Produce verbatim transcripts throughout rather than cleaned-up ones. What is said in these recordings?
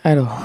Alors,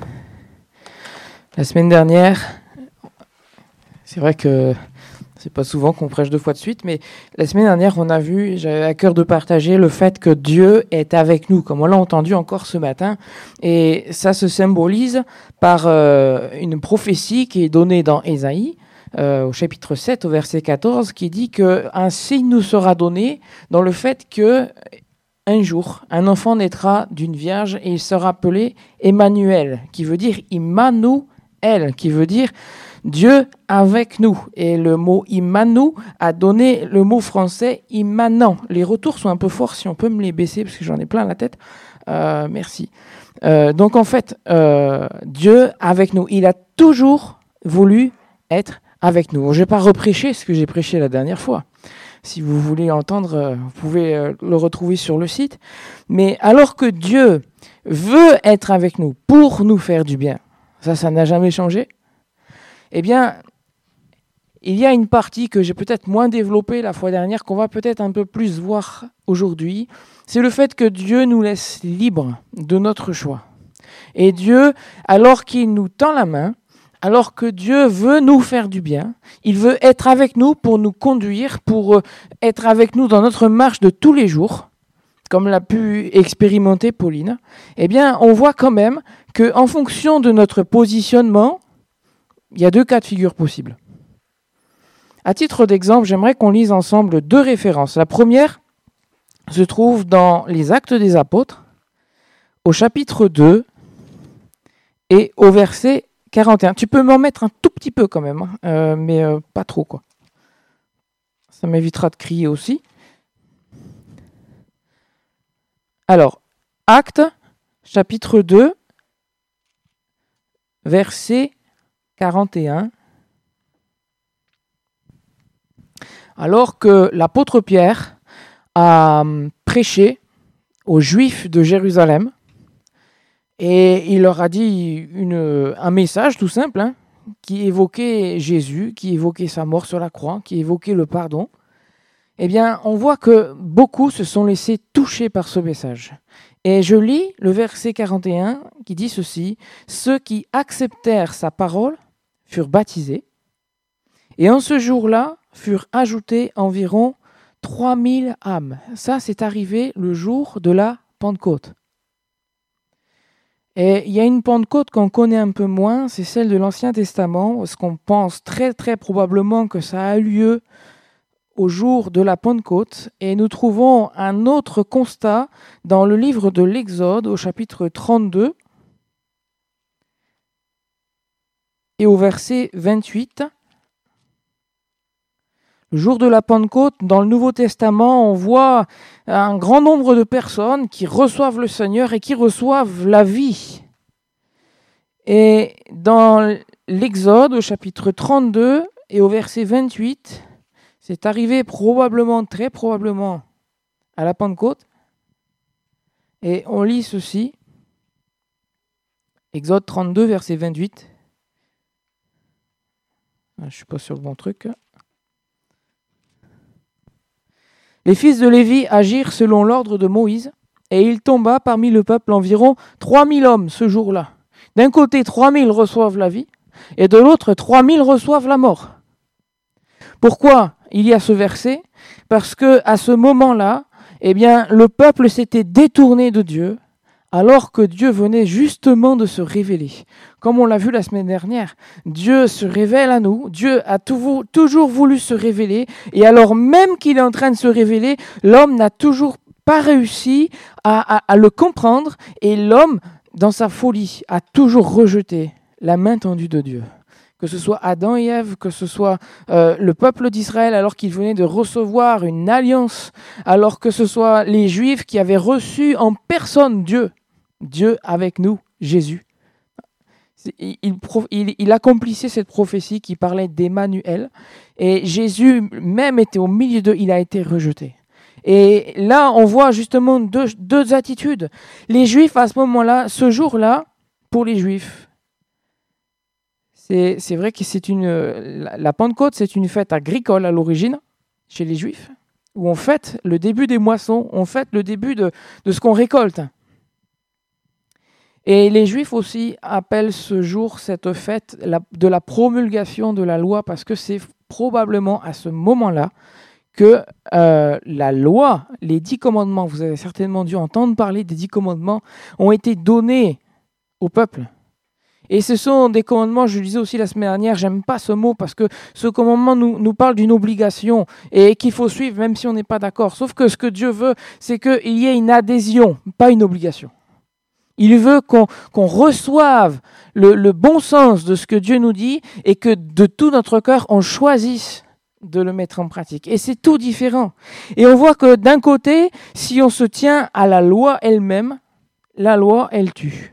la semaine dernière, c'est vrai que c'est pas souvent qu'on prêche deux fois de suite, mais la semaine dernière, on a vu, j'avais à cœur de partager le fait que Dieu est avec nous, comme on l'a entendu encore ce matin. Et ça se symbolise par euh, une prophétie qui est donnée dans Ésaïe, euh, au chapitre sept, au verset quatorze, qui dit qu'un signe nous sera donné dans le fait que un jour, un enfant naîtra d'une vierge et il sera appelé Emmanuel, qui veut dire Immanuel, qui veut dire Dieu avec nous. Et le mot Immanu a donné le mot français immanent. Les retours sont un peu forts, si on peut me les baisser, parce que j'en ai plein la tête. Euh, merci. Euh, donc en fait, euh, Dieu avec nous. Il a toujours voulu être avec nous. Je ne vais pas reprêcher ce que j'ai prêché la dernière fois. Si vous voulez entendre, vous pouvez le retrouver sur le site. Mais alors que Dieu veut être avec nous pour nous faire du bien, ça, ça n'a jamais changé, eh bien, il y a une partie que j'ai peut-être moins développée la fois dernière, qu'on va peut-être un peu plus voir aujourd'hui. C'est le fait que Dieu nous laisse libres de notre choix. Et Dieu, alors qu'il nous tend la main, alors que Dieu veut nous faire du bien, il veut être avec nous pour nous conduire, pour être avec nous dans notre marche de tous les jours, comme l'a pu expérimenter Pauline, eh bien, on voit quand même qu'en fonction de notre positionnement, il y a deux cas de figure possibles. À titre d'exemple, j'aimerais qu'on lise ensemble deux références. La première se trouve dans les Actes des Apôtres, au chapitre deux et au verset quarante et un. Tu peux m'en mettre un tout petit peu quand même, hein, euh, mais euh, pas trop, quoi. Ça m'évitera de crier aussi. Alors, Actes, chapitre deux, verset quarante et un. Alors que l'apôtre Pierre a prêché aux Juifs de Jérusalem, et il leur a dit une, un message tout simple, hein, qui évoquait Jésus, qui évoquait sa mort sur la croix, qui évoquait le pardon. Eh bien, on voit que beaucoup se sont laissés toucher par ce message. Et je lis le verset quarante et un qui dit ceci: « Ceux qui acceptèrent sa parole furent baptisés, et en ce jour-là furent ajoutées environ trois mille âmes. » Ça, c'est arrivé le jour de la Pentecôte. Et il y a une Pentecôte qu'on connaît un peu moins, c'est celle de l'Ancien Testament, parce qu'on pense très très probablement que ça a eu lieu au jour de la Pentecôte. Et nous trouvons un autre constat dans le livre de l'Exode, au chapitre trente-deux, et au verset vingt-huit. Le jour de la Pentecôte, dans le Nouveau Testament, on voit un grand nombre de personnes qui reçoivent le Seigneur et qui reçoivent la vie. Et dans l'Exode, au chapitre trente-deux et au verset vingt-huit, c'est arrivé probablement, très probablement, à la Pentecôte. Et on lit ceci, Exode trente-deux, verset vingt-huit. Je ne suis pas sur le bon truc. Les fils de Lévi agirent selon l'ordre de Moïse, et il tomba parmi le peuple environ trois mille hommes ce jour-là. D'un côté, trois mille reçoivent la vie, et de l'autre, trois mille reçoivent la mort. Pourquoi il y a ce verset? Parce que à ce moment-là, eh bien, le peuple s'était détourné de Dieu, alors que Dieu venait justement de se révéler. Comme on l'a vu la semaine dernière, Dieu se révèle à nous, Dieu a toujours voulu se révéler, et alors même qu'il est en train de se révéler, l'homme n'a toujours pas réussi à, à, à le comprendre, et l'homme, dans sa folie, a toujours rejeté la main tendue de Dieu. Que ce soit Adam et Ève, que ce soit euh, le peuple d'Israël alors qu'il venait de recevoir une alliance, alors que ce soit les Juifs qui avaient reçu en personne Dieu, Dieu avec nous, Jésus. Il, il, il accomplissait cette prophétie qui parlait d'Emmanuel, et Jésus même était au milieu d'eux, il a été rejeté. Et là, on voit justement deux, deux attitudes. Les Juifs, à ce moment-là, ce jour-là, pour les Juifs, C'est, c'est vrai que c'est une, la, la Pentecôte, c'est une fête agricole à l'origine, chez les Juifs, où on fête le début des moissons, on fête le début de, de ce qu'on récolte. Et les Juifs aussi appellent ce jour, cette fête, la, de la promulgation de la loi, parce que c'est probablement à ce moment-là que euh, la loi, les dix commandements, vous avez certainement dû entendre parler des dix commandements, ont été donnés au peuple. Et ce sont des commandements, je le disais aussi la semaine dernière, j'aime pas ce mot parce que ce commandement nous, nous parle d'une obligation et qu'il faut suivre même si on n'est pas d'accord. Sauf que ce que Dieu veut, c'est qu'il y ait une adhésion, pas une obligation. Il veut qu'on, qu'on reçoive le, le bon sens de ce que Dieu nous dit et que de tout notre cœur, on choisisse de le mettre en pratique. Et c'est tout différent. Et on voit que d'un côté, si on se tient à la loi elle-même, la loi, elle tue.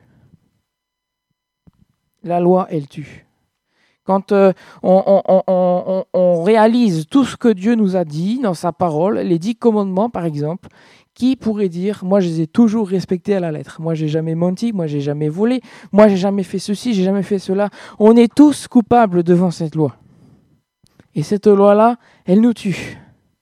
La loi, elle tue. Quand euh, on, on, on, on, on réalise tout ce que Dieu nous a dit dans sa parole, les dix commandements par exemple, qui pourrait dire, moi je les ai toujours respectés à la lettre. Moi j'ai jamais menti, moi j'ai jamais volé, moi j'ai jamais fait ceci, j'ai jamais fait cela. On est tous coupables devant cette loi. Et cette loi-là, elle nous tue.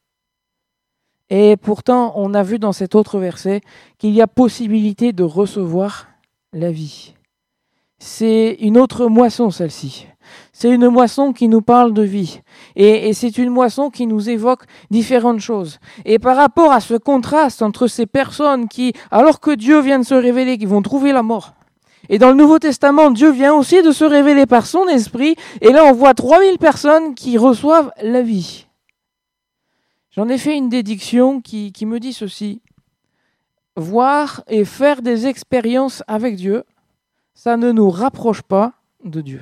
Et pourtant, on a vu dans cet autre verset qu'il y a possibilité de recevoir la vie. C'est une autre moisson, celle-ci. C'est une moisson qui nous parle de vie. Et, et c'est une moisson qui nous évoque différentes choses. Et par rapport à ce contraste entre ces personnes qui, alors que Dieu vient de se révéler, qui vont trouver la mort. Et dans le Nouveau Testament, Dieu vient aussi de se révéler par son esprit. Et là, on voit trois mille personnes qui reçoivent la vie. J'en ai fait une dédiction qui, qui me dit ceci. Voir et faire des expériences avec Dieu, ça ne nous rapproche pas de Dieu.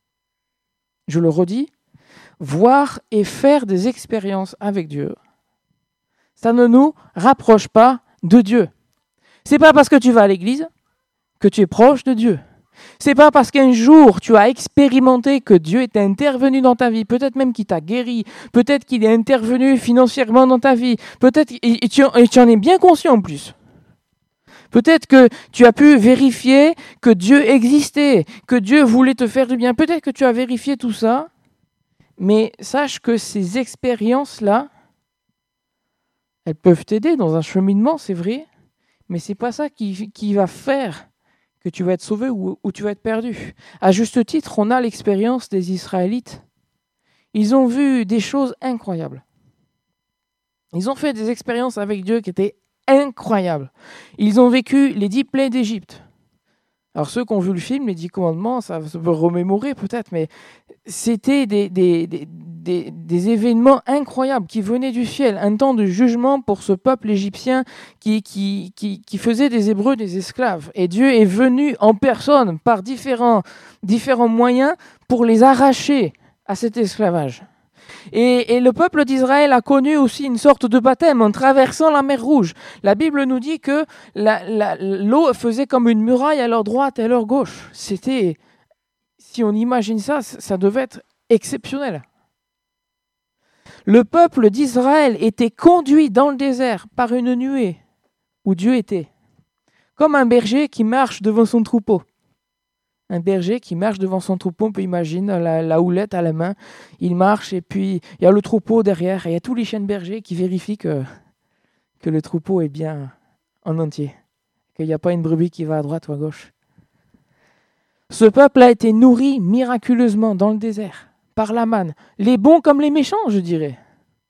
Je le redis, voir et faire des expériences avec Dieu, ça ne nous rapproche pas de Dieu. C'est pas parce que tu vas à l'église que tu es proche de Dieu. C'est pas parce qu'un jour tu as expérimenté que Dieu est intervenu dans ta vie, peut-être même qu'il t'a guéri, peut-être qu'il est intervenu financièrement dans ta vie, peut-être et tu, et tu en es bien conscient en plus. Peut-être que tu as pu vérifier que Dieu existait, que Dieu voulait te faire du bien. Peut-être que tu as vérifié tout ça, mais sache que ces expériences-là, elles peuvent t'aider dans un cheminement, c'est vrai, mais c'est pas ça qui, qui va faire que tu vas être sauvé ou, ou tu vas être perdu. À juste titre, on a l'expérience des Israélites. Ils ont vu des choses incroyables. Ils ont fait des expériences avec Dieu qui étaient incroyables. Ils ont vécu les dix plaies d'Égypte. Alors ceux qui ont vu le film, les dix commandements, ça se peut remémorer peut-être, mais c'était des, des, des, des, des événements incroyables qui venaient du ciel, un temps de jugement pour ce peuple égyptien qui, qui, qui, qui faisait des Hébreux des esclaves. Et Dieu est venu en personne par différents, différents moyens pour les arracher à cet esclavage. Et, et le peuple d'Israël a connu aussi une sorte de baptême en traversant la mer Rouge. La Bible nous dit que la, la, l'eau faisait comme une muraille à leur droite et à leur gauche. C'était, si on imagine ça, ça devait être exceptionnel. Le peuple d'Israël était conduit dans le désert par une nuée où Dieu était, comme un berger qui marche devant son troupeau. Un berger qui marche devant son troupeau, on peut imaginer la, la houlette à la main, il marche et puis il y a le troupeau derrière et il y a tous les chiens de berger qui vérifient que, que le troupeau est bien en entier, qu'il n'y a pas une brebis qui va à droite ou à gauche. Ce peuple a été nourri miraculeusement dans le désert, par la manne, les bons comme les méchants, je dirais.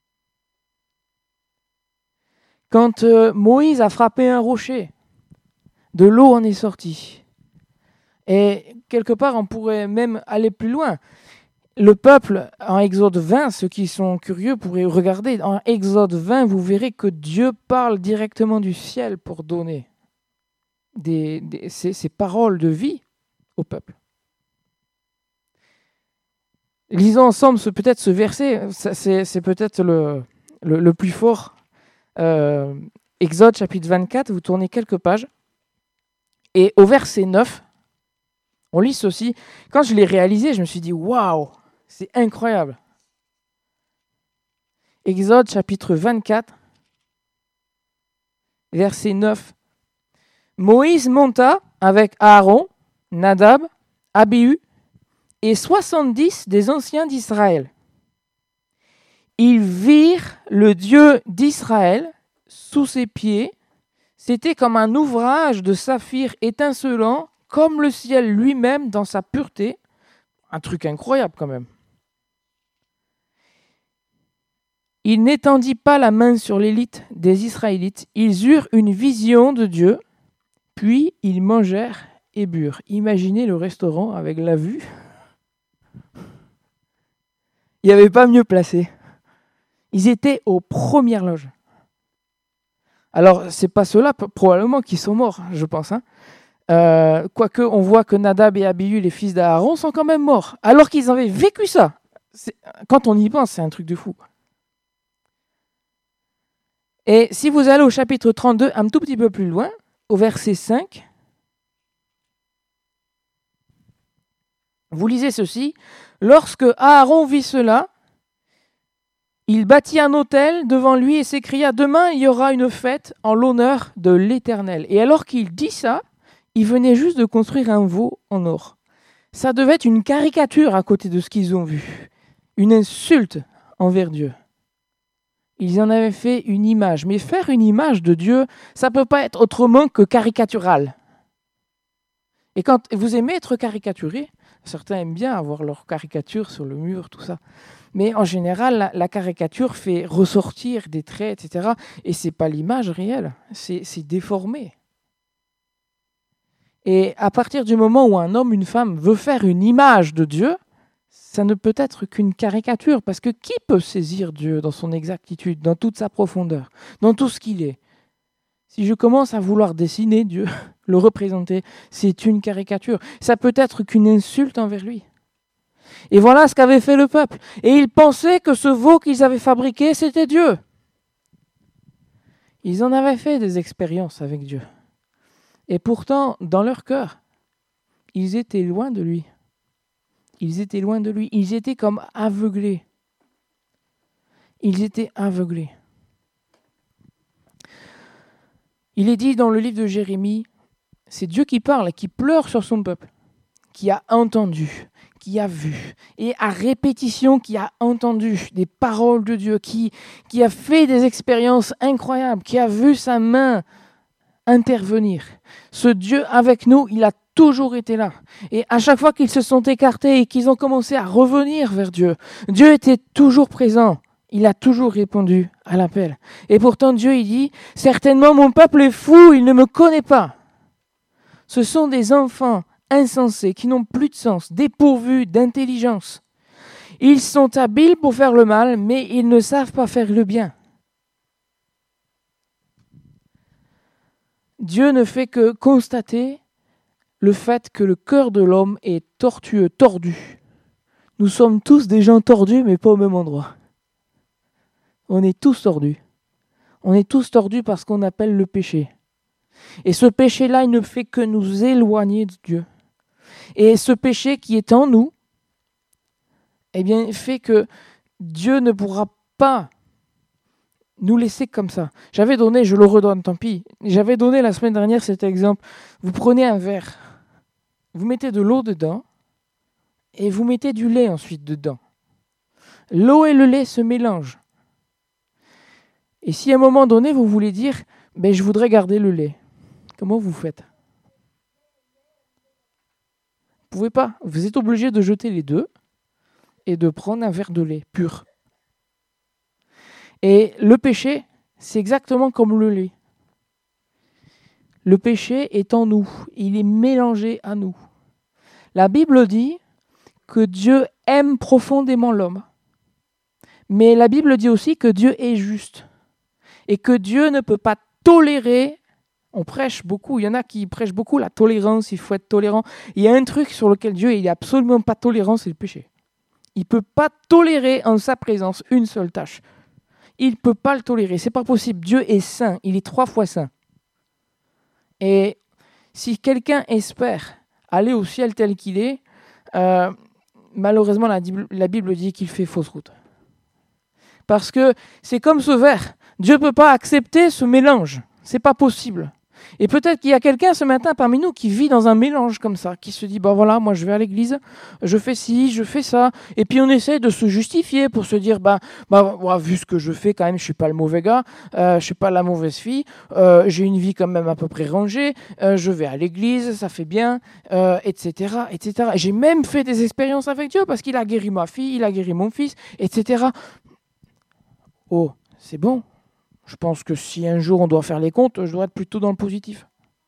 Quand euh, Moïse a frappé un rocher, de l'eau en est sortie. Et quelque part, on pourrait même aller plus loin. Le peuple, en Exode vingt, ceux qui sont curieux pourraient regarder, en Exode vingt, vous verrez que Dieu parle directement du ciel pour donner des, des, ces, ces paroles de vie au peuple. Lisons ensemble ce, peut-être ce verset, ça, c'est, c'est peut-être le, le, le plus fort. Euh, Exode chapitre vingt-quatre, vous tournez quelques pages. Et au verset neuf, on lit ceci. Quand je l'ai réalisé, je me suis dit, waouh, c'est incroyable. Exode chapitre vingt-quatre, verset neuf. Moïse monta avec Aaron, Nadab, Abihu et soixante-dix des anciens d'Israël. Ils virent le Dieu d'Israël sous ses pieds. C'était comme un ouvrage de saphir étincelant comme le ciel lui-même dans sa pureté. Un truc incroyable quand même. Il n'étendit pas la main sur l'élite des Israélites. Ils eurent une vision de Dieu, puis ils mangèrent et burent. Imaginez le restaurant avec la vue. Il n'y avait pas mieux placé. Ils étaient aux premières loges. Alors, ce n'est pas ceux-là probablement qui sont morts, je pense. Hein. Euh, quoique, on voit que Nadab et Abihu, les fils d'Aaron, sont quand même morts, alors qu'ils avaient vécu ça. C'est, quand on y pense, c'est un truc de fou. Et si vous allez au chapitre trente-deux, un tout petit peu plus loin, au verset cinq, vous lisez ceci. Lorsque Aaron vit cela, il bâtit un autel devant lui et s'écria « Demain, il y aura une fête en l'honneur de l'Éternel. » Et alors qu'il dit ça, il venait juste de construire un veau en or. Ça devait être une caricature à côté de ce qu'ils ont vu. Une insulte envers Dieu. Ils en avaient fait une image. Mais faire une image de Dieu, ça ne peut pas être autrement que caricatural. Et quand vous aimez être caricaturé, certains aiment bien avoir leur caricature sur le mur, tout ça. Mais en général, la, la caricature fait ressortir des traits, et cetera. Et ce n'est pas l'image réelle, c'est, c'est déformé. Et à partir du moment où un homme, une femme veut faire une image de Dieu, ça ne peut être qu'une caricature. Parce que qui peut saisir Dieu dans son exactitude, dans toute sa profondeur, dans tout ce qu'il est ? Si je commence à vouloir dessiner Dieu, le représenter, c'est une caricature. Ça peut être qu'une insulte envers lui. Et voilà ce qu'avait fait le peuple. Et ils pensaient que ce veau qu'ils avaient fabriqué, c'était Dieu. Ils en avaient fait des expériences avec Dieu. Et pourtant, dans leur cœur, ils étaient loin de lui. Ils étaient loin de lui. Ils étaient comme aveuglés. Ils étaient aveuglés. Il est dit dans le livre de Jérémie, c'est Dieu qui parle, qui pleure sur son peuple, qui a entendu, qui a vu, et à répétition qui a entendu des paroles de Dieu, qui, qui a fait des expériences incroyables, qui a vu sa main intervenir. Ce Dieu avec nous, il a toujours été là. Et à chaque fois qu'ils se sont écartés et qu'ils ont commencé à revenir vers Dieu, Dieu était toujours présent. Il a toujours répondu à l'appel. Et pourtant Dieu, il dit, « Certainement mon peuple est fou, il ne me connaît pas. » Ce sont des enfants insensés, qui n'ont plus de sens, dépourvus d'intelligence. Ils sont habiles pour faire le mal, mais ils ne savent pas faire le bien. Dieu ne fait que constater le fait que le cœur de l'homme est tortueux, tordu. Nous sommes tous des gens tordus, mais pas au même endroit. On est tous tordus. On est tous tordus par ce qu'on appelle le péché. Et ce péché-là, il ne fait que nous éloigner de Dieu. Et ce péché qui est en nous, eh bien, fait que Dieu ne pourra pas nous laisser comme ça. J'avais donné, je le redonne, tant pis. J'avais donné la semaine dernière cet exemple. Vous prenez un verre, vous mettez de l'eau dedans, et vous mettez du lait ensuite dedans. L'eau et le lait se mélangent. Et si à un moment donné, vous voulez dire, ben, je voudrais garder le lait, comment vous faites ? Vous ne pouvez pas. Vous êtes obligé de jeter les deux et de prendre un verre de lait pur. Et le péché, c'est exactement comme le lait. Le péché est en nous. Il est mélangé à nous. La Bible dit que Dieu aime profondément l'homme. Mais la Bible dit aussi que Dieu est juste. Et que Dieu ne peut pas tolérer, on prêche beaucoup, il y en a qui prêchent beaucoup la tolérance, il faut être tolérant. Il y a un truc sur lequel Dieu n'est absolument pas tolérant, c'est le péché. Il ne peut pas tolérer en sa présence une seule tâche. Il ne peut pas le tolérer, c'est pas possible. Dieu est saint, il est trois fois saint. Et si quelqu'un espère aller au ciel tel qu'il est, euh, malheureusement la, la Bible dit qu'il fait fausse route. Parce que c'est comme ce verre. Dieu ne peut pas accepter ce mélange. Ce n'est pas possible. Et peut-être qu'il y a quelqu'un ce matin parmi nous qui vit dans un mélange comme ça, qui se dit, bah voilà, moi je vais à l'église, je fais ci, je fais ça, et puis on essaie de se justifier pour se dire, bah, bah ouais, vu ce que je fais quand même, je suis pas le mauvais gars, euh, je suis pas la mauvaise fille, euh, j'ai une vie quand même à peu près rangée, euh, je vais à l'église, ça fait bien, euh, et cetera, et cetera. J'ai même fait des expériences avec Dieu parce qu'il a guéri ma fille, il a guéri mon fils, et cetera. Oh, c'est bon. Je pense que si un jour on doit faire les comptes, je dois être plutôt dans le positif.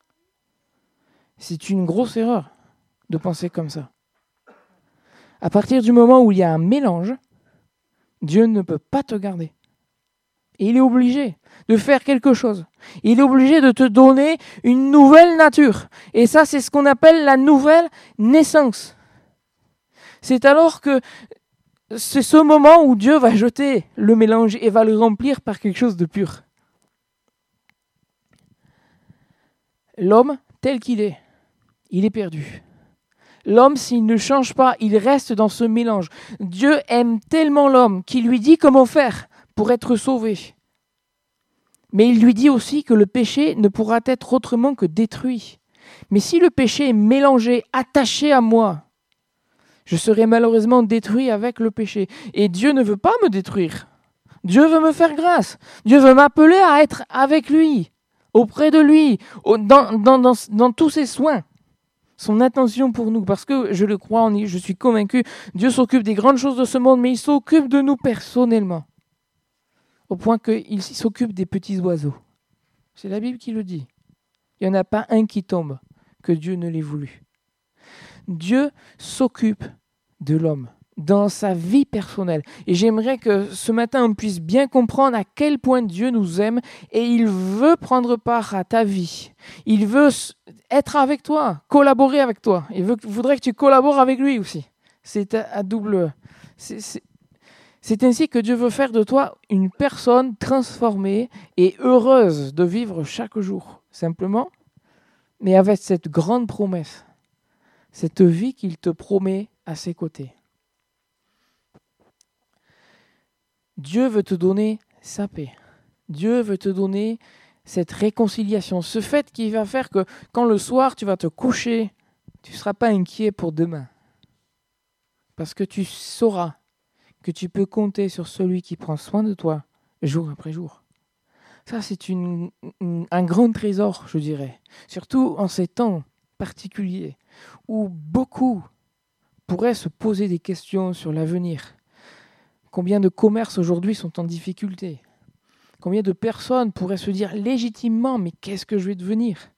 C'est une grosse erreur de penser comme ça. À partir du moment où il y a un mélange, Dieu ne peut pas te garder. Et il est obligé de faire quelque chose. Il est obligé de te donner une nouvelle nature. Et ça, c'est ce qu'on appelle la nouvelle naissance. C'est alors que c'est ce moment où Dieu va jeter le mélange et va le remplir par quelque chose de pur. L'homme, tel qu'il est, il est perdu. L'homme, s'il ne change pas, il reste dans ce mélange. Dieu aime tellement l'homme qu'il lui dit comment faire pour être sauvé. Mais il lui dit aussi que le péché ne pourra être autrement que détruit. Mais si le péché est mélangé, attaché à moi, je serai malheureusement détruit avec le péché. Et Dieu ne veut pas me détruire. Dieu veut me faire grâce. Dieu veut m'appeler à être avec lui, auprès de lui, dans, dans, dans, dans tous ses soins, son attention pour nous. Parce que je le crois, je suis convaincu, Dieu s'occupe des grandes choses de ce monde, mais il s'occupe de nous personnellement. Au point qu'il s'occupe des petits oiseaux. C'est la Bible qui le dit. Il n'y en a pas un qui tombe, que Dieu ne l'ait voulu. Dieu s'occupe de l'homme dans sa vie personnelle. Et j'aimerais que ce matin, on puisse bien comprendre à quel point Dieu nous aime et il veut prendre part à ta vie. Il veut être avec toi, collaborer avec toi. Il veut, voudrait que tu collabores avec lui aussi. C'est à, à double... C'est, c'est, c'est ainsi que Dieu veut faire de toi une personne transformée et heureuse de vivre chaque jour, simplement, mais avec cette grande promesse, cette vie qu'il te promet à ses côtés. Dieu veut te donner sa paix. Dieu veut te donner cette réconciliation, ce fait qui va faire que quand le soir tu vas te coucher, tu ne seras pas inquiet pour demain. Parce que tu sauras que tu peux compter sur celui qui prend soin de toi jour après jour. Ça, c'est une, une, un grand trésor, je dirais. Surtout en ces temps particuliers où beaucoup pourraient se poser des questions sur l'avenir. Combien de commerces aujourd'hui sont en difficulté? Combien de personnes pourraient se dire légitimement, mais qu'est-ce que je vais devenir?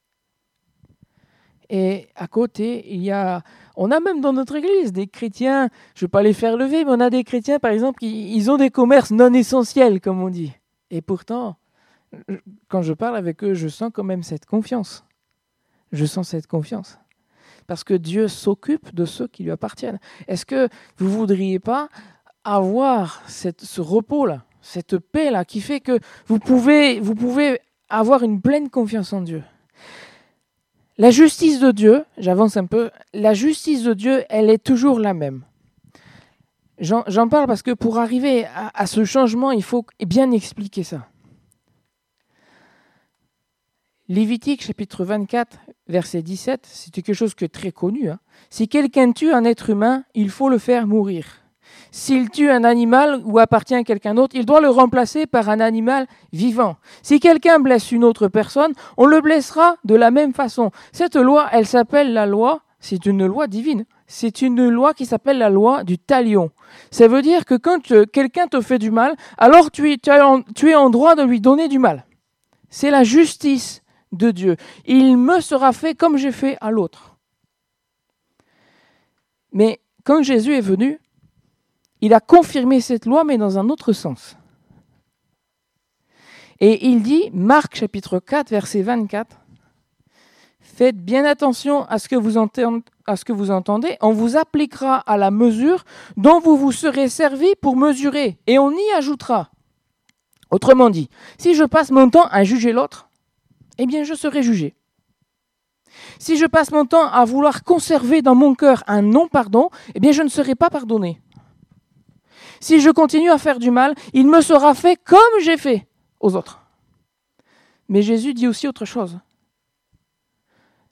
Et à côté, il y a, on a même dans notre église des chrétiens, je ne vais pas les faire lever, mais on a des chrétiens, par exemple, qui ils ont des commerces non essentiels, comme on dit. Et pourtant, quand je parle avec eux, je sens quand même cette confiance. Je sens cette confiance. Parce que Dieu s'occupe de ceux qui lui appartiennent. Est-ce que vous ne voudriez pas avoir cette, ce repos-là, cette paix-là, qui fait que vous pouvez, vous pouvez avoir une pleine confiance en Dieu? La justice de Dieu, j'avance un peu, la justice de Dieu, elle est toujours la même. J'en, j'en parle parce que pour arriver à, à ce changement, il faut bien expliquer ça. Lévitique, chapitre vingt-quatre, verset dix-sept, c'est quelque chose qui est très connu. Hein. Si quelqu'un tue un être humain, il faut le faire mourir. S'il tue un animal ou appartient à quelqu'un d'autre, il doit le remplacer par un animal vivant. Si quelqu'un blesse une autre personne, on le blessera de la même façon. Cette loi, elle s'appelle la loi, c'est une loi divine. C'est une loi qui s'appelle la loi du talion. Ça veut dire que quand quelqu'un te fait du mal, alors tu es, tu es en, tu es en droit de lui donner du mal. C'est la justice de Dieu. Il me sera fait comme j'ai fait à l'autre. Mais quand Jésus est venu, il a confirmé cette loi, mais dans un autre sens. Et il dit, Marc chapitre quatre, verset vingt-quatre, « Faites bien attention à ce que vous entendez, à ce que vous entendez, on vous appliquera à la mesure dont vous vous serez servi pour mesurer, et on y ajoutera. » Autrement dit, si je passe mon temps à juger l'autre, eh bien je serai jugé. Si je passe mon temps à vouloir conserver dans mon cœur un non-pardon, eh bien je ne serai pas pardonné. Si je continue à faire du mal, il me sera fait comme j'ai fait aux autres. Mais Jésus dit aussi autre chose.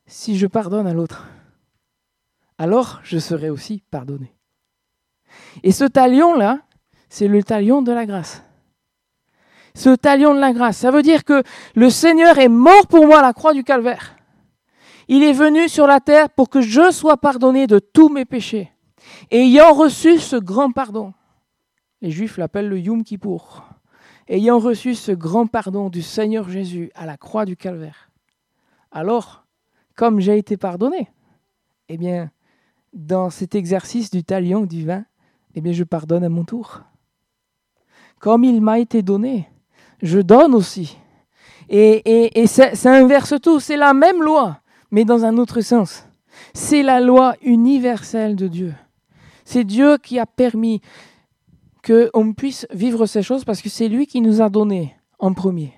si je pardonne à l'autre, alors je serai aussi pardonné. Et ce talion-là, c'est le talion de la grâce. Ce talion de la grâce, ça veut dire que le Seigneur est mort pour moi à la croix du Calvaire. Il est venu sur la terre pour que je sois pardonné de tous mes péchés. Et ayant reçu ce grand pardon, les Juifs l'appellent le Yom Kippour, ayant reçu ce grand pardon du Seigneur Jésus à la croix du Calvaire, alors, comme j'ai été pardonné, eh bien, dans cet exercice du talion divin, eh bien, je pardonne à mon tour. Comme il m'a été donné, je donne aussi. Et, et, et ça, ça inverse tout. C'est la même loi, mais dans un autre sens. C'est la loi universelle de Dieu. C'est Dieu qui a permis qu'on puisse vivre ces choses parce que c'est lui qui nous a donné en premier.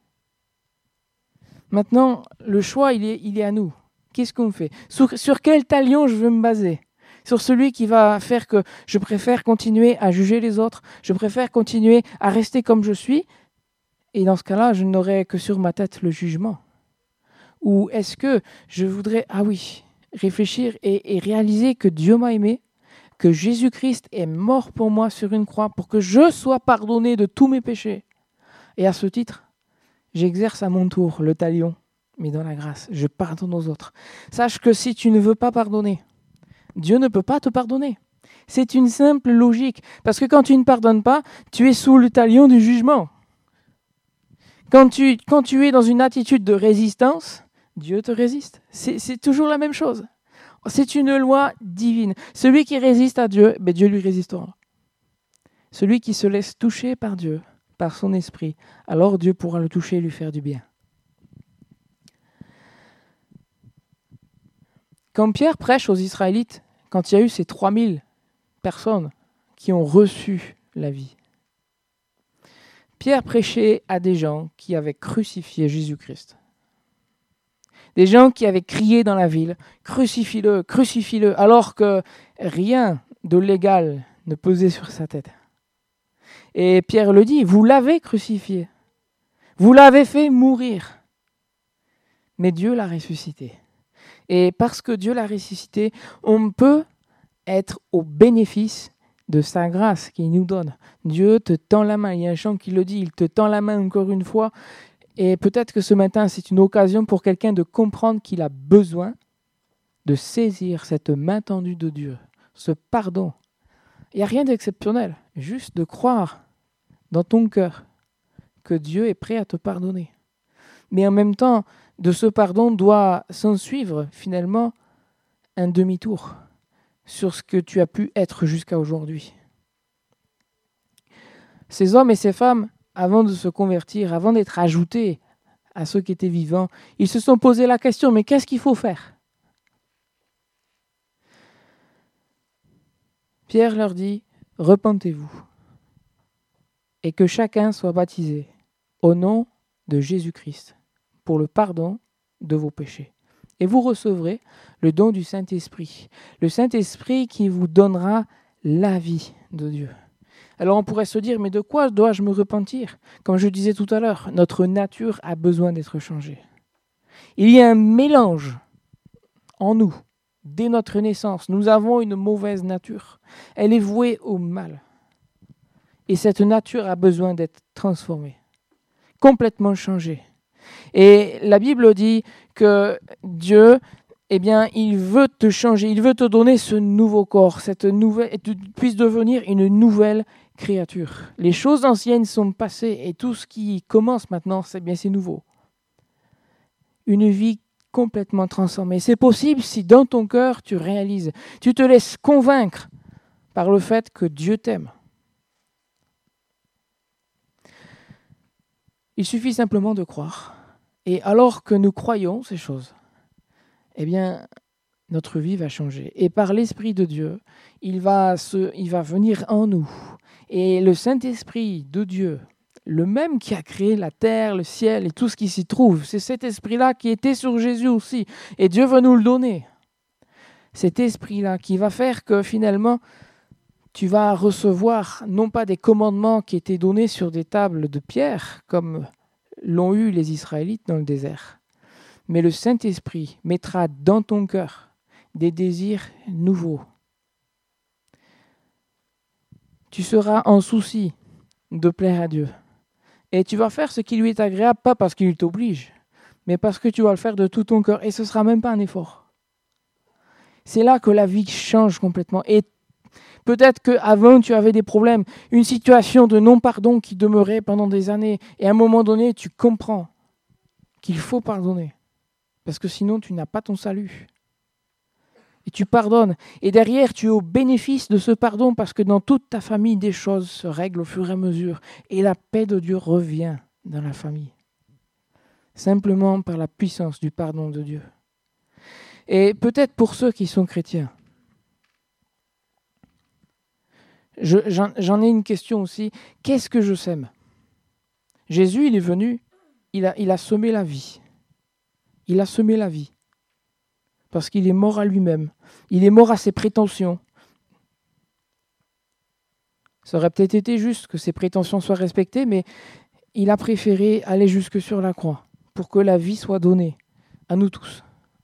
Maintenant, le choix, il est, il est à nous. Qu'est-ce qu'on fait ? Sur, sur quel talion je veux me baser ? Sur celui qui va faire que je préfère continuer à juger les autres, je préfère continuer à rester comme je suis, et dans ce cas-là, je n'aurai que sur ma tête le jugement. Ou est-ce que je voudrais, ah oui, réfléchir et, et réaliser que Dieu m'a aimé, que Jésus-Christ est mort pour moi sur une croix pour que je sois pardonné de tous mes péchés. Et à ce titre, j'exerce à mon tour le talion, mais dans la grâce, je pardonne aux autres. Sache que si tu ne veux pas pardonner, Dieu ne peut pas te pardonner. C'est une simple logique. Parce que quand tu ne pardonnes pas, tu es sous le talion du jugement. Quand tu, quand tu es dans une attitude de résistance, Dieu te résiste. C'est, c'est toujours la même chose. C'est une loi divine. Celui qui résiste à Dieu, ben Dieu lui résistera. Celui qui se laisse toucher par Dieu, par son esprit, alors Dieu pourra le toucher et lui faire du bien. Quand Pierre prêche aux Israélites, quand il y a eu ces trois mille personnes qui ont reçu la vie, Pierre prêchait à des gens qui avaient crucifié Jésus-Christ. Des gens qui avaient crié dans la ville, « Crucifie-le, crucifie-le », alors que rien de légal ne pesait sur sa tête. Et Pierre le dit, « Vous l'avez crucifié, vous l'avez fait mourir, mais Dieu l'a ressuscité. » Et parce que Dieu l'a ressuscité, on peut être au bénéfice de sa grâce qu'il nous donne. Dieu te tend la main. Il y a un chant qui le dit, il te tend la main encore une fois. Et peut-être que ce matin, c'est une occasion pour quelqu'un de comprendre qu'il a besoin de saisir cette main tendue de Dieu, ce pardon. Il n'y a rien d'exceptionnel, juste de croire dans ton cœur que Dieu est prêt à te pardonner. Mais en même temps, de ce pardon doit s'en suivre finalement un demi-tour sur ce que tu as pu être jusqu'à aujourd'hui. Ces hommes et ces femmes, avant de se convertir, avant d'être ajoutés à ceux qui étaient vivants, ils se sont posé la question, mais qu'est-ce qu'il faut faire ? Pierre leur dit, repentez-vous et que chacun soit baptisé au nom de Jésus-Christ pour le pardon de vos péchés. Et vous recevrez le don du Saint-Esprit. Le Saint-Esprit qui vous donnera la vie de Dieu. Alors on pourrait se dire, mais de quoi dois-je me repentir ? Comme je disais tout à l'heure, notre nature a besoin d'être changée. Il y a un mélange en nous, dès notre naissance. Nous avons une mauvaise nature. Elle est vouée au mal. Et cette nature a besoin d'être transformée, complètement changée. Et la Bible dit que Dieu, eh bien, il veut te changer, il veut te donner ce nouveau corps, cette nouvelle, et tu puisses devenir une nouvelle créature. Les choses anciennes sont passées et tout ce qui commence maintenant, c'est bien, c'est nouveau. Une vie complètement transformée. C'est possible si dans ton cœur tu réalises, tu te laisses convaincre par le fait que Dieu t'aime. Il suffit simplement de croire. Et alors que nous croyons ces choses, eh bien, notre vie va changer. Et par l'Esprit de Dieu, il va, se, il va venir en nous. Et le Saint-Esprit de Dieu, le même qui a créé la terre, le ciel et tout ce qui s'y trouve, c'est cet esprit-là qui était sur Jésus aussi. Et Dieu veut nous le donner. Cet esprit-là qui va faire que finalement, tu vas recevoir non pas des commandements qui étaient donnés sur des tables de pierre, comme l'ont eu les Israélites dans le désert, mais le Saint-Esprit mettra dans ton cœur des désirs nouveaux. Tu seras en souci de plaire à Dieu. Et tu vas faire ce qui lui est agréable, pas parce qu'il t'oblige, mais parce que tu vas le faire de tout ton cœur. Et ce ne sera même pas un effort. C'est là que la vie change complètement. Et peut-être qu'avant, tu avais des problèmes, une situation de non-pardon qui demeurait pendant des années. Et à un moment donné, tu comprends qu'il faut pardonner. Parce que sinon, tu n'as pas ton salut. Et tu pardonnes. Et derrière, tu es au bénéfice de ce pardon parce que dans toute ta famille, des choses se règlent au fur et à mesure. Et la paix de Dieu revient dans la famille. Simplement par la puissance du pardon de Dieu. Et peut-être pour ceux qui sont chrétiens, je, j'en, j'en ai une question aussi. Qu'est-ce que je sème ? Jésus, il est venu, il a, il a semé la vie. Il a semé la vie. Parce qu'il est mort à lui-même. Il est mort à ses prétentions. Ça aurait peut-être été juste que ses prétentions soient respectées, mais il a préféré aller jusque sur la croix pour que la vie soit donnée à nous tous.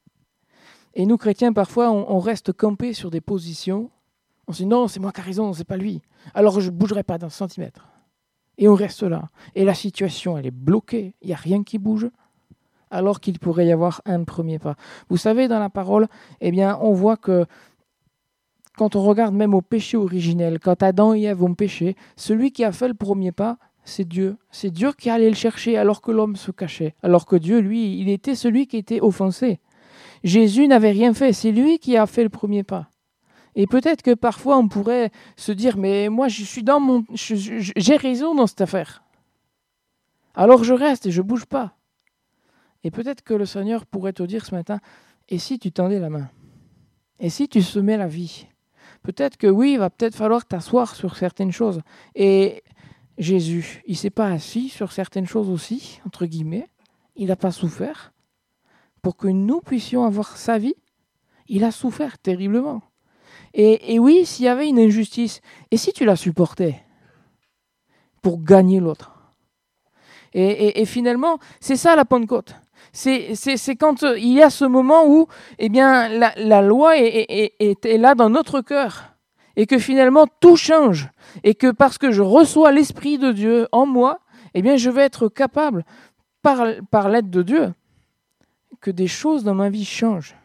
Et nous, chrétiens, parfois, on, on reste campés sur des positions. On se dit non, c'est moi qui ai raison, c'est pas lui. Alors je ne bougerai pas d'un centimètre. Et on reste là. Et la situation, elle est bloquée. Il n'y a rien qui bouge. Alors qu'il pourrait y avoir un premier pas. Vous savez, dans la parole, eh bien, on voit que quand on regarde même au péché originel, quand Adam et Ève ont péché, celui qui a fait le premier pas, c'est Dieu. C'est Dieu qui allait le chercher alors que l'homme se cachait. Alors que Dieu, lui, il était celui qui était offensé. Jésus n'avait rien fait, c'est lui qui a fait le premier pas. Et peut-être que parfois on pourrait se dire, mais moi je suis dans mon, je, je, j'ai raison dans cette affaire. Alors je reste et je ne bouge pas. Et peut-être que le Seigneur pourrait te dire ce matin, et si tu tendais la main ? Et si tu semais la vie ? Peut-être que oui, il va peut-être falloir t'asseoir sur certaines choses. Et Jésus, il ne s'est pas assis sur certaines choses aussi, entre guillemets. Il n'a pas souffert. Pour que nous puissions avoir sa vie, il a souffert terriblement. Et, et oui, s'il y avait une injustice, et si tu la supportais pour gagner l'autre ? et, et, et finalement, c'est ça la Pentecôte. C'est, c'est, c'est quand il y a ce moment où eh bien, la, la loi est, est, est, est là dans notre cœur et que finalement tout change et que parce que je reçois l'Esprit de Dieu en moi, eh bien, je vais être capable, par, par l'aide de Dieu, que des choses dans ma vie changent.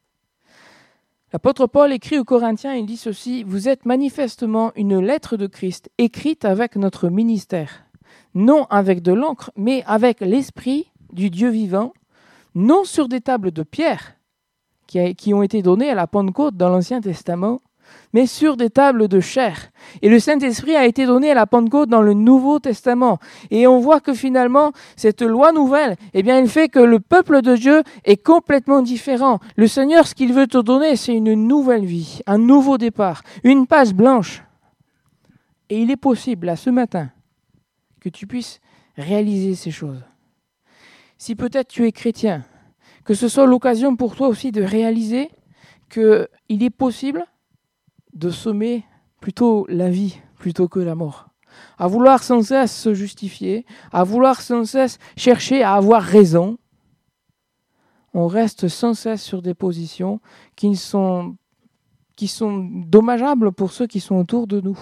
L'apôtre Paul écrit aux Corinthiens, il dit ceci, « Vous êtes manifestement une lettre de Christ écrite avec notre ministère, non avec de l'encre, mais avec l'Esprit du Dieu vivant, non sur des tables de pierre qui, a, qui ont été données à la Pentecôte dans l'Ancien Testament, mais sur des tables de chair. » Et le Saint-Esprit a été donné à la Pentecôte dans le Nouveau Testament. Et on voit que finalement, cette loi nouvelle, eh bien, elle fait que le peuple de Dieu est complètement différent. Le Seigneur, ce qu'il veut te donner, c'est une nouvelle vie, un nouveau départ, une page blanche. Et il est possible, là, ce matin, que tu puisses réaliser ces choses. Si peut-être tu es chrétien, que ce soit l'occasion pour toi aussi de réaliser qu'il est possible de semer plutôt la vie plutôt que la mort. À vouloir sans cesse se justifier, à vouloir sans cesse chercher à avoir raison, on reste sans cesse sur des positions qui sont, qui sont dommageables pour ceux qui sont autour de nous.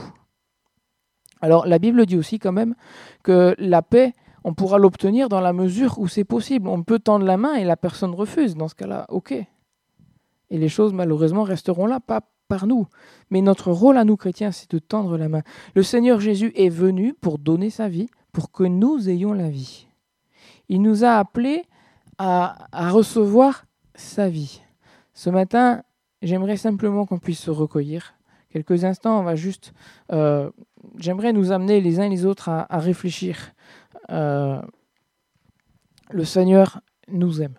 Alors la Bible dit aussi quand même que la paix, on pourra l'obtenir dans la mesure où c'est possible. On peut tendre la main et la personne refuse. Dans ce cas-là, ok. Et les choses malheureusement resteront là, pas par nous. Mais notre rôle à nous chrétiens, c'est de tendre la main. Le Seigneur Jésus est venu pour donner sa vie, pour que nous ayons la vie. Il nous a appelés à, à recevoir sa vie. Ce matin, j'aimerais simplement qu'on puisse se recueillir. Quelques instants, on va juste... Euh, j'aimerais nous amener les uns et les autres à, à réfléchir. Euh, le Seigneur nous aime.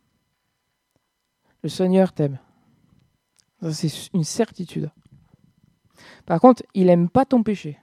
Le Seigneur t'aime. Ça, c'est une certitude. Par contre, il n'aime pas ton péché.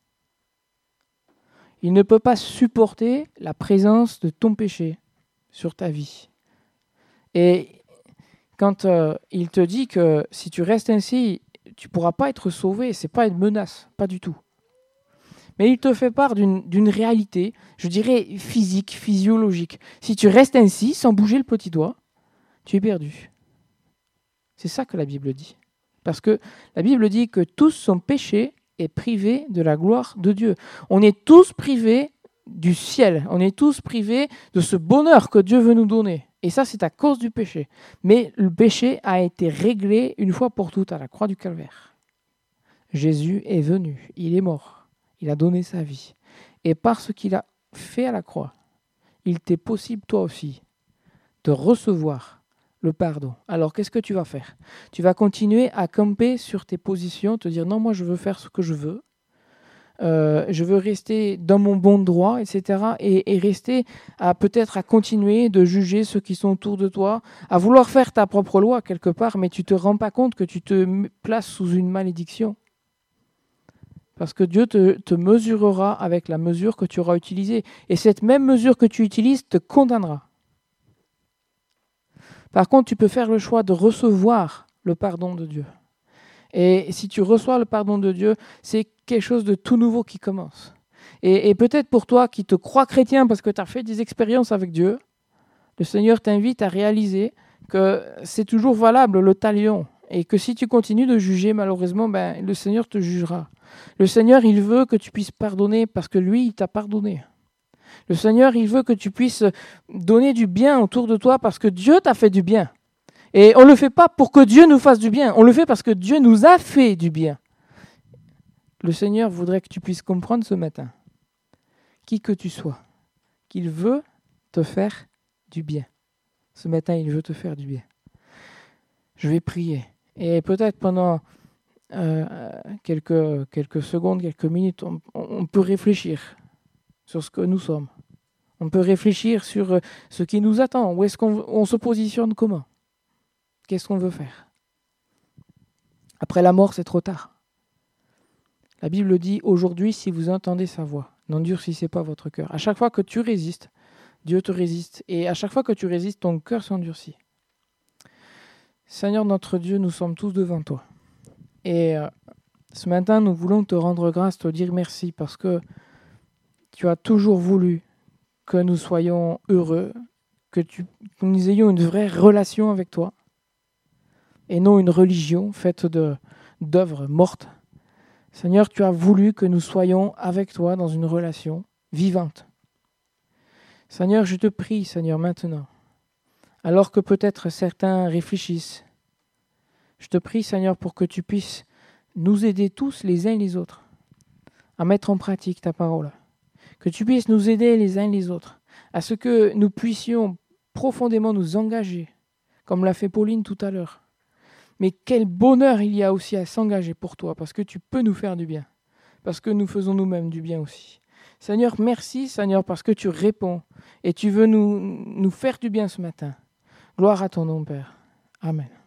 Il ne peut pas supporter la présence de ton péché sur ta vie. Et quand euh, il te dit que si tu restes ainsi, tu ne pourras pas être sauvé, ce n'est pas une menace, pas du tout. Mais il te fait part d'une, d'une réalité, je dirais physique, physiologique. Si tu restes ainsi, sans bouger le petit doigt, tu es perdu. C'est ça que la Bible dit. Parce que la Bible dit que tous sont péchés et privés de la gloire de Dieu. On est tous privés du ciel. On est tous privés de ce bonheur que Dieu veut nous donner. Et ça, c'est à cause du péché. Mais le péché a été réglé une fois pour toutes à la croix du Calvaire. Jésus est venu, il est mort, il a donné sa vie. Et par ce qu'il a fait à la croix, il t'est possible, toi aussi, de recevoir le pardon. Alors, qu'est-ce que tu vas faire? Tu vas continuer à camper sur tes positions, te dire « Non, moi, je veux faire ce que je veux. Euh, je veux rester dans mon bon droit, et cetera » Et, et rester à peut-être à continuer de juger ceux qui sont autour de toi, à vouloir faire ta propre loi quelque part, mais tu ne te rends pas compte que tu te places sous une malédiction. Parce que Dieu te, te mesurera avec la mesure que tu auras utilisée. Et cette même mesure que tu utilises te condamnera. Par contre, tu peux faire le choix de recevoir le pardon de Dieu. Et si tu reçois le pardon de Dieu, c'est quelque chose de tout nouveau qui commence. Et, et peut-être pour toi qui te crois chrétien parce que tu as fait des expériences avec Dieu, le Seigneur t'invite à réaliser que c'est toujours valable le talion. Et que si tu continues de juger, malheureusement, ben, le Seigneur te jugera. Le Seigneur, il veut que tu puisses pardonner parce que lui, il t'a pardonné. Le Seigneur, il veut que tu puisses donner du bien autour de toi parce que Dieu t'a fait du bien. Et on ne le fait pas pour que Dieu nous fasse du bien. On le fait parce que Dieu nous a fait du bien. Le Seigneur voudrait que tu puisses comprendre ce matin, qui que tu sois, qu'il veut te faire du bien. Ce matin, il veut te faire du bien. Je vais prier. Et peut-être pendant euh, quelques, quelques secondes, quelques minutes, on, on peut réfléchir sur ce que nous sommes. On peut réfléchir sur ce qui nous attend. Où est-ce qu'on on se positionne comment? Qu'est-ce qu'on veut faire? Après la mort, c'est trop tard. La Bible dit, aujourd'hui, si vous entendez sa voix, n'endurcissez pas votre cœur. À chaque fois que tu résistes, Dieu te résiste. Et à chaque fois que tu résistes, ton cœur s'endurcit. Seigneur notre Dieu, nous sommes tous devant toi. Et euh, ce matin, nous voulons te rendre grâce, te dire merci, parce que tu as toujours voulu que nous soyons heureux, que, tu, que nous ayons une vraie relation avec toi, et non une religion faite de, d'œuvres mortes. Seigneur, tu as voulu que nous soyons avec toi dans une relation vivante. Seigneur, je te prie, Seigneur, maintenant, alors que peut-être certains réfléchissent, je te prie, Seigneur, pour que tu puisses nous aider tous les uns et les autres à mettre en pratique ta parole. Que tu puisses nous aider les uns et les autres à ce que nous puissions profondément nous engager, comme l'a fait Pauline tout à l'heure. Mais quel bonheur il y a aussi à s'engager pour toi, parce que tu peux nous faire du bien, parce que nous faisons nous-mêmes du bien aussi. Seigneur, merci, Seigneur, parce que tu réponds et tu veux nous, nous faire du bien ce matin. Gloire à ton nom, Père. Amen.